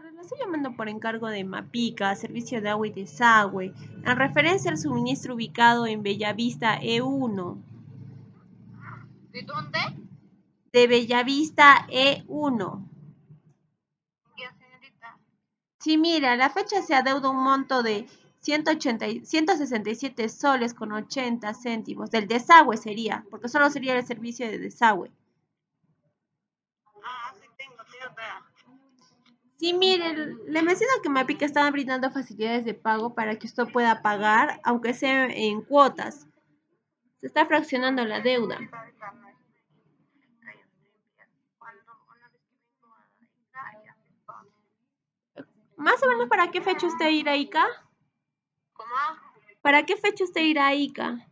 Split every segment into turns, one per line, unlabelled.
La estoy llamando por encargo de Mapica, Servicio de Agua y Desagüe, en referencia al suministro ubicado en Bellavista E1.
¿De dónde?
De Bellavista E1.
Ya, señorita.
Sí, mira, la fecha se adeuda un monto de 167 soles con 80 céntimos. Del desagüe sería, porque solo sería el servicio de desagüe.
Sí tengo, tierra.
Sí, mire, le menciono que Mapica estaba brindando facilidades de pago para que usted pueda pagar, aunque sea en cuotas. Se está fraccionando la deuda.
Ahorita no estoy trayendo limpias. Cuando una vez que vengo a Italia, se paga.
Más o menos, ¿para qué fecha usted irá a Ica?
¿Cómo?
¿Para qué fecha usted irá a Ica?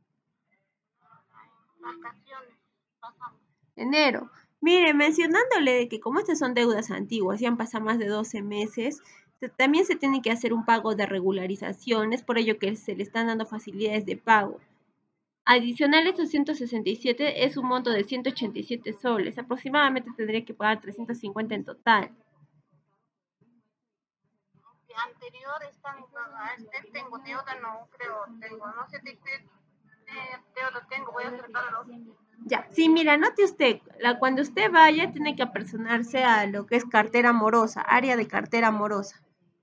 Vacaciones. Pasamos.
Enero. Mire, mencionándole de que como estas son deudas antiguas y han pasado más de 12 meses, también se tiene que hacer un pago de regularización, es por ello que se le están dando facilidades de pago. Adicional a estos 167 es un monto de 187 soles, aproximadamente tendría que pagar 350 en total.
De anterior están, tengo deuda, no creo, tengo, no sé de qué deuda tengo, voy a acercarlo.
Ya, sí, mira, note usted, cuando usted vaya tiene que apersonarse a lo que es cartera morosa, área de cartera morosa.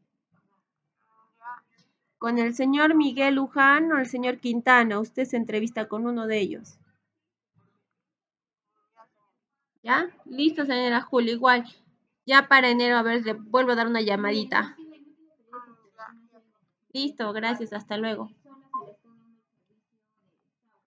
Con el señor Miguel Luján o el señor Quintana, usted se entrevista con uno de ellos. ¿Ya? Listo, señora Julia, igual. Ya para enero, a ver, le vuelvo a dar una llamadita. Listo, gracias, hasta luego.